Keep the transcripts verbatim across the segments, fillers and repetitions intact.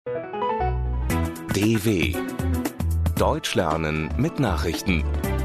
D W Deutsch lernen mit Nachrichten.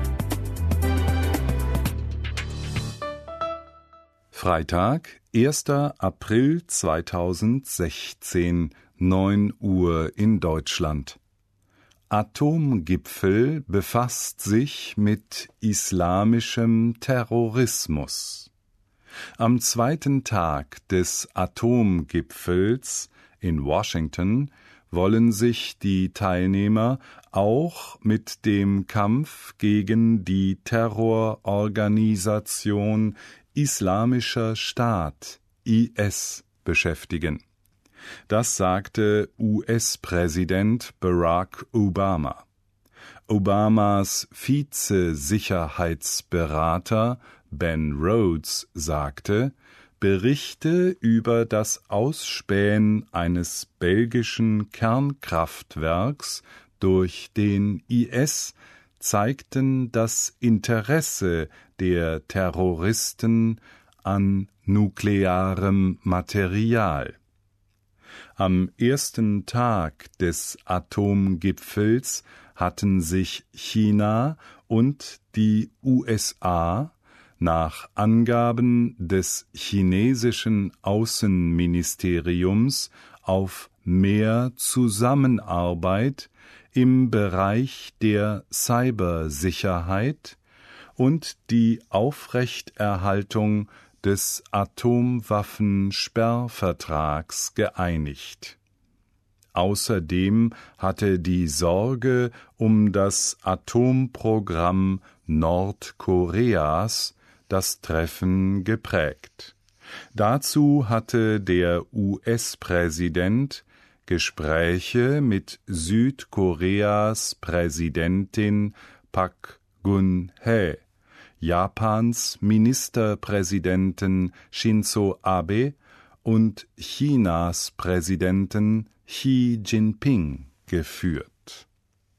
Freitag, erster April zweitausendsechzehn, neun Uhr in Deutschland. Atomgipfel befasst sich mit islamischem Terrorismus. Am zweiten Tag des Atomgipfels in Washington wollen sich die Teilnehmer auch mit dem Kampf gegen die Terrororganisation Islamischer Staat I S beschäftigen. Das sagte U S-Präsident Barack Obama. Obamas Vize-Sicherheitsberater Ben Rhodes sagte, Berichte über das Ausspähen eines belgischen Kernkraftwerks durch den I S zeigten das Interesse der Terroristen an nuklearem Material. Am ersten Tag des Atomgipfels hatten sich China und die U S A nach Angaben des chinesischen Außenministeriums auf mehr Zusammenarbeit im Bereich der Cybersicherheit und die Aufrechterhaltung des Atomwaffensperrvertrags geeinigt. Außerdem hatte die Sorge um das Atomprogramm Nordkoreas das Treffen geprägt. Dazu hatte der U S-Präsident Gespräche mit Südkoreas Präsidentin Park Geun-hye, Japans Ministerpräsidenten Shinzo Abe und Chinas Präsidenten Xi Jinping geführt.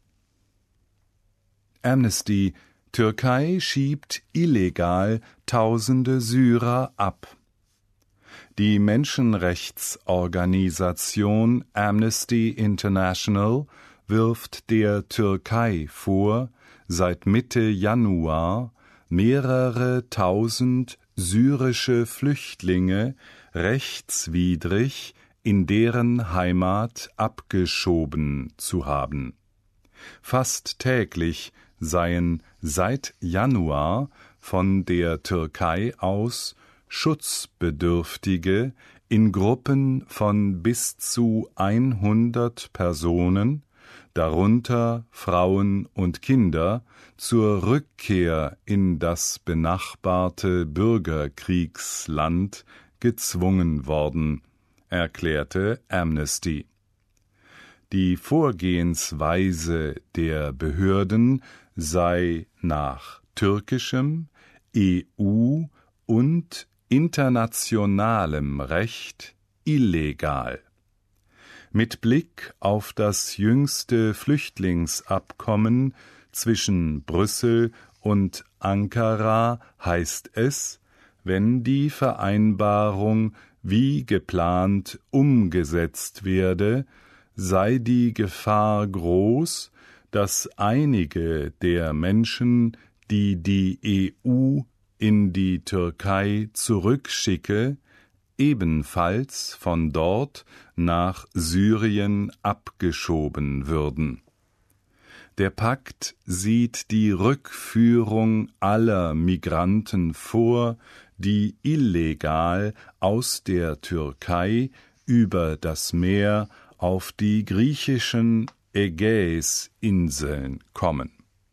Amnesty: Türkei schiebt illegal Tausende Syrer ab. Die Menschenrechtsorganisation Amnesty International wirft der Türkei vor, seit Mitte Januar mehrere tausend syrische Flüchtlinge rechtswidrig in deren Heimat abgeschoben zu haben. Fast täglich seien seit Januar von der Türkei aus Schutzbedürftige in Gruppen von bis zu hundert Personen, darunter Frauen und Kinder, zur Rückkehr in das benachbarte Bürgerkriegsland gezwungen worden, erklärte Amnesty. Die Vorgehensweise der Behörden sei nach türkischem, E U- und internationalem Recht illegal. Mit Blick auf das jüngste Flüchtlingsabkommen zwischen Brüssel und Ankara heißt es, wenn die Vereinbarung wie geplant umgesetzt werde, sei die Gefahr groß, dass einige der Menschen, die die E U in die Türkei zurückschicke, ebenfalls von dort nach Syrien abgeschoben würden. Der Pakt sieht die Rückführung aller Migranten vor, die illegal aus der Türkei über das Meer auf die griechischen Ägäisinseln kommen.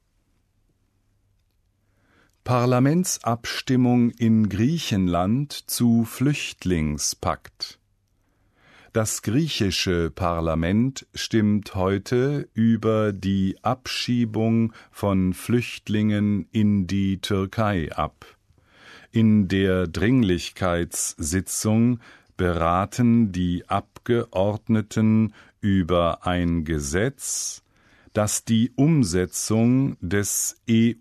Parlamentsabstimmung in Griechenland zu Flüchtlingspakt. Das griechische Parlament stimmt heute über die Abschiebung von Flüchtlingen in die Türkei ab. In der Dringlichkeitssitzung beraten die Abgeordneten über ein Gesetz, das die Umsetzung des E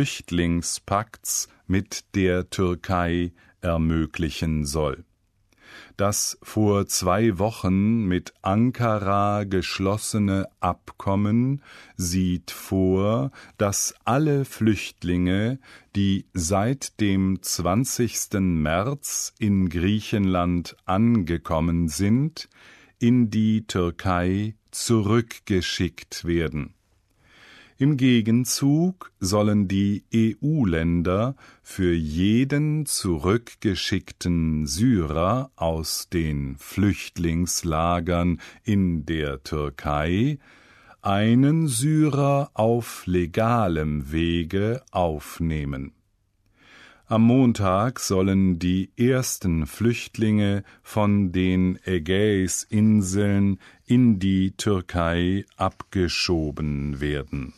U-Flüchtlingspakts mit der Türkei ermöglichen soll. Das vor zwei Wochen mit Ankara geschlossene Abkommen sieht vor, dass alle Flüchtlinge, die seit dem zwanzigsten März in Griechenland angekommen sind, in die Türkei zurückgeschickt werden. Im Gegenzug sollen die E U-Länder für jeden zurückgeschickten Syrer aus den Flüchtlingslagern in der Türkei einen Syrer auf legalem Wege aufnehmen. Am Montag sollen die ersten Flüchtlinge von den Ägäisinseln in die Türkei abgeschoben werden.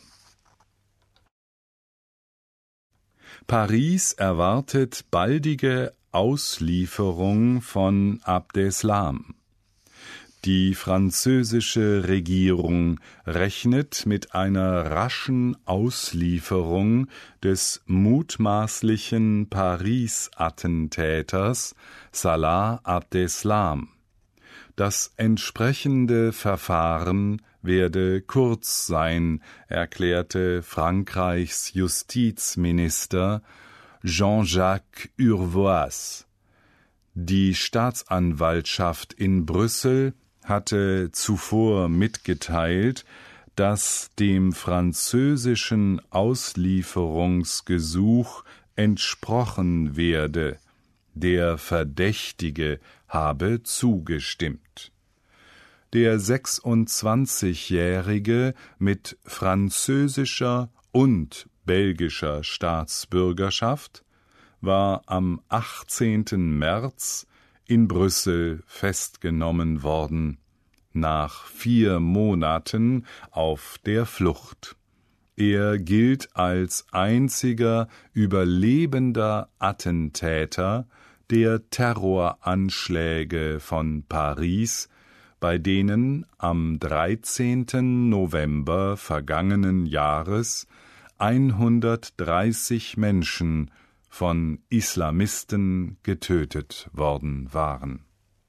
Paris erwartet baldige Auslieferung von Abdeslam. Die französische Regierung rechnet mit einer raschen Auslieferung des mutmaßlichen Paris-Attentäters Salah Abdeslam. Das entsprechende Verfahren werde kurz sein, erklärte Frankreichs Justizminister Jean-Jacques Urvoas. Die Staatsanwaltschaft in Brüssel hatte zuvor mitgeteilt, dass dem französischen Auslieferungsgesuch entsprochen werde. Der Verdächtige habe zugestimmt. Der sechsundzwanzigjährige mit französischer und belgischer Staatsbürgerschaft war am achtzehnten März in Brüssel festgenommen worden, nach vier Monaten auf der Flucht. Er gilt als einziger überlebender Attentäter der Terroranschläge von Paris, bei denen am dreizehnten November vergangenen Jahres hundertdreißig Menschen von Islamisten getötet worden waren.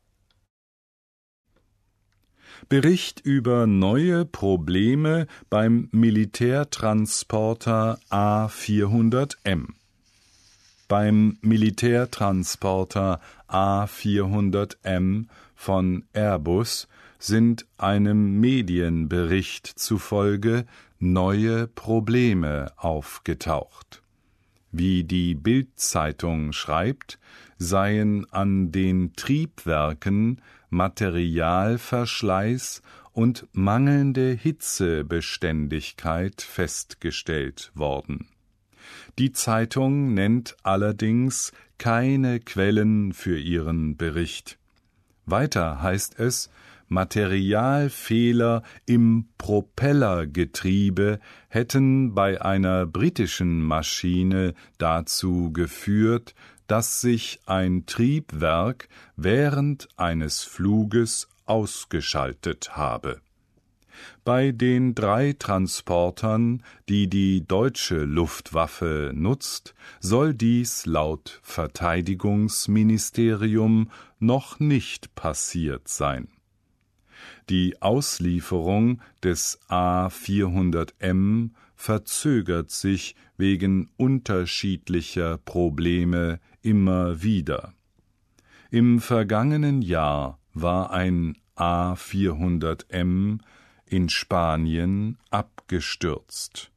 Bericht über neue Probleme beim Militärtransporter A vierhundert M. Beim Militärtransporter A vierhundert M von Airbus sind einem Medienbericht zufolge neue Probleme aufgetaucht. Wie die Bild-Zeitung schreibt, seien an den Triebwerken Materialverschleiß und mangelnde Hitzebeständigkeit festgestellt worden. Die Zeitung nennt allerdings keine Quellen für ihren Bericht. Weiter heißt es, Materialfehler im Propellergetriebe hätten bei einer britischen Maschine dazu geführt, dass sich ein Triebwerk während eines Fluges ausgeschaltet habe. Bei den drei Transportern, die die deutsche Luftwaffe nutzt, soll dies laut Verteidigungsministerium noch nicht passiert sein. Die Auslieferung des A vierhundert M verzögert sich wegen unterschiedlicher Probleme immer wieder. Im vergangenen Jahr war ein A vierhundert M in Spanien abgestürzt.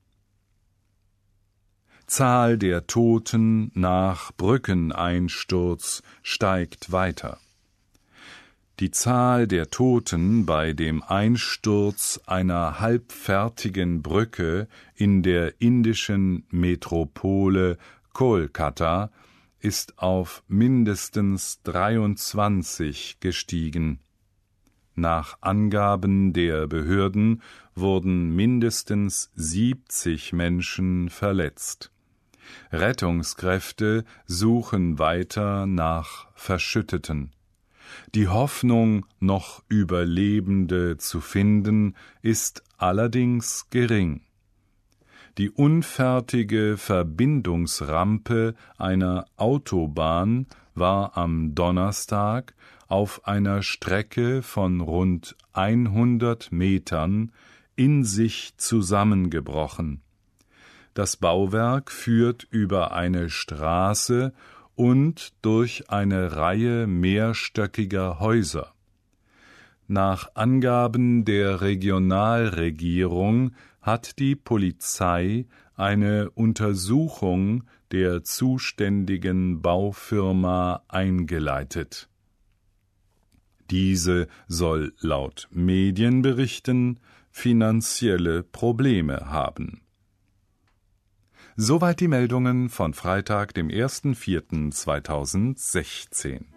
Zahl der Toten nach Brückeneinsturz steigt weiter. Die Zahl der Toten bei dem Einsturz einer halbfertigen Brücke in der indischen Metropole Kolkata ist auf mindestens dreiundzwanzig gestiegen. Nach Angaben der Behörden wurden mindestens siebzig Menschen verletzt. Rettungskräfte suchen weiter nach Verschütteten. Die Hoffnung, noch Überlebende zu finden, ist allerdings gering. Die unfertige Verbindungsrampe einer Autobahn war am Donnerstag auf einer Strecke von rund hundert Metern in sich zusammengebrochen. Das Bauwerk führt über eine Straße und durch eine Reihe mehrstöckiger Häuser. Nach Angaben der Regionalregierung hat die Polizei eine Untersuchung der zuständigen Baufirma eingeleitet. Diese soll laut Medienberichten finanzielle Probleme haben. Soweit die Meldungen von Freitag, dem ersten vierten zweitausendsechzehn.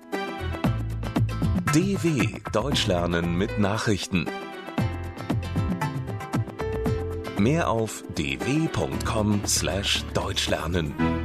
D W Deutsch lernen mit Nachrichten. Mehr auf d w punkt com slash deutsch lernen.